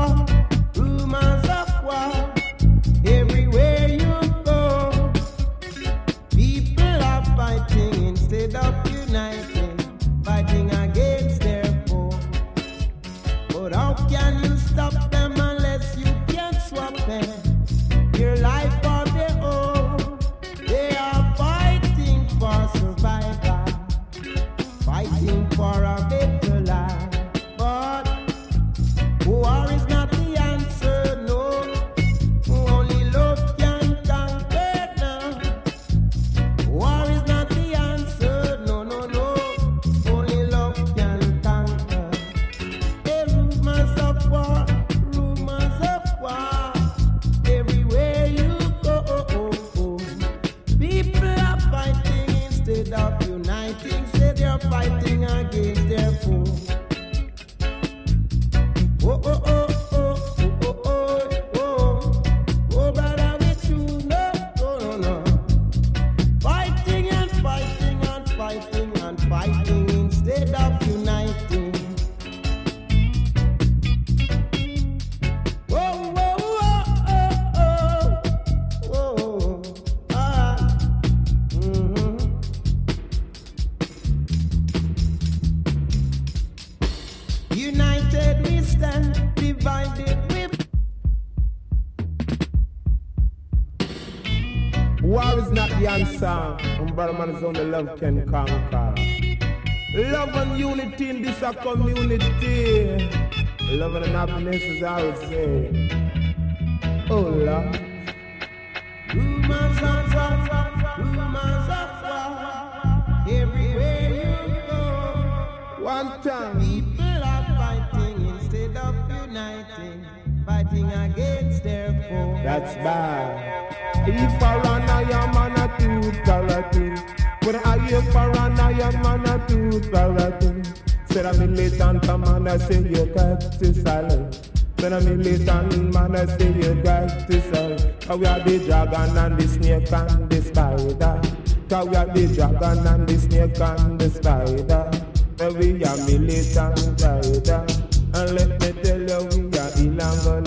war, rumors of war. Everywhere you go, people are fighting instead of uniting, fighting against their foe. But how can you stop them unless you can swap them? Your life for their own. They are fighting for survival, fighting for a better life. But war is not the answer, no. Only love can conquer now. War is not the answer, no, no, no. Only love can conquer. Hey, rumors of war, rumors of war. Everywhere you go, people are fighting instead of uniting. Say they're fighting against their foe. Oh, oh, oh, oh, oh, oh, oh, oh, brother, with you, no, no, no, no. Fighting and fighting and fighting and fighting instead of uniting. Oh, oh, oh, oh, oh, oh, ah, United we stand, divided we. War is not the answer, and brother man is only love can conquer. Love and unity in this a community. Love and happiness is I would say. Oh Lord. Rumors of war, everywhere you go. One time. People are fighting instead of uniting, fighting against their foe. That's bad. If I run, I am on a tooth karate. When I hear for run, I am on a tooth karate. Said I'm militant man, I say you got to silence. When I'm militant man, I say you got to silence. Cause we are the dragon and the snake and the spider. Cause we are the dragon and the snake and the spider. But we are militant rider. And let me tell you, we are Ilango